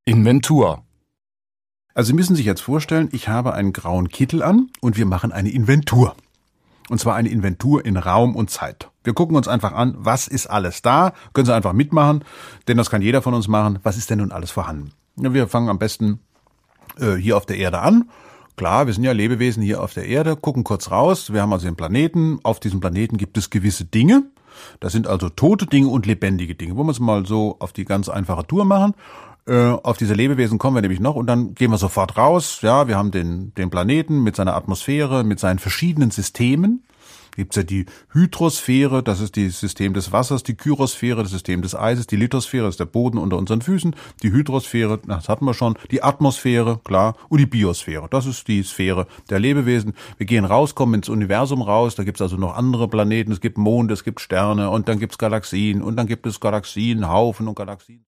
Inventur. Also Sie müssen sich jetzt vorstellen, ich habe einen grauen Kittel an und wir machen eine Inventur. Und zwar eine Inventur in Raum und Zeit. Wir gucken uns einfach an, was ist alles da, können Sie einfach mitmachen, denn das kann jeder von uns machen. Was ist denn nun alles vorhanden? Ja, wir fangen am besten hier auf der Erde an. Klar, wir sind ja Lebewesen hier auf der Erde, gucken kurz raus. Wir haben also den Planeten. Auf diesem Planeten gibt es gewisse Dinge. Das sind also tote Dinge und lebendige Dinge. Wollen wir es mal so auf die ganz einfache Tour machen. Auf diese Lebewesen kommen wir nämlich noch und dann gehen wir sofort raus. Ja, wir haben den Planeten mit seiner Atmosphäre, mit seinen verschiedenen Systemen. Gibt's ja die Hydrosphäre, das ist das System des Wassers, die Kyrosphäre, das System des Eises, die Lithosphäre, das ist der Boden unter unseren Füßen, die Hydrosphäre, das hatten wir schon, die Atmosphäre, klar, und die Biosphäre, das ist die Sphäre der Lebewesen. Wir gehen raus, kommen ins Universum raus, da gibt's also noch andere Planeten, es gibt Monde, es gibt Sterne und dann gibt's Galaxien und dann gibt es Galaxienhaufen und Galaxien.